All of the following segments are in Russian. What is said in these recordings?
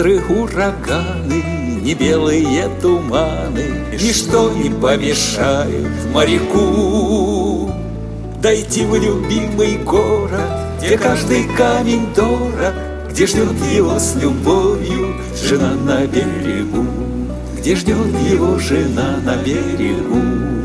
ветры, ураганы, ни белые туманы, ничто не помешает моряку дойти в любимый город, где каждый камень дорог, где ждет его с любовью жена на берегу, где ждет его жена на берегу.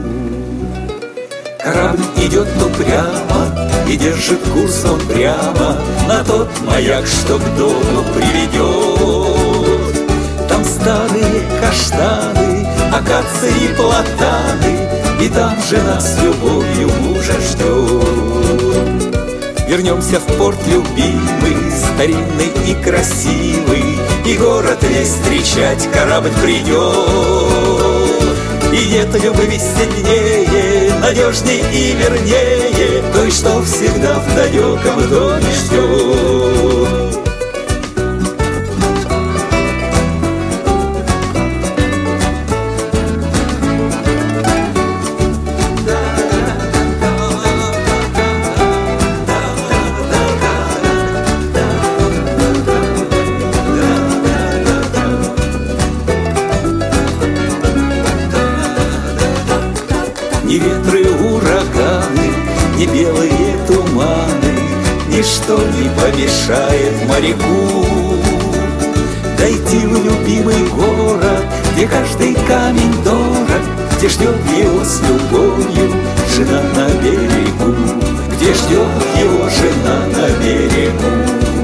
Корабль идет упрямо и держит курс он прямо на тот маяк, что к дому приведет. Там старые каштаны, акации и платаны, и там жена с любовью мужа ждет. Вернемся в порт любимый, старинный и красивый, и город весь встречать корабль придет. И нет любви сильнее, надежней и вернее той, что всегда в далеком доме ждет. Ни ветры, ураганы, ни белые туманы, ничто не помешает моряку дойти в любимый город, где каждый камень дорог, где ждет его с любовью жена на берегу, где ждет его жена на берегу.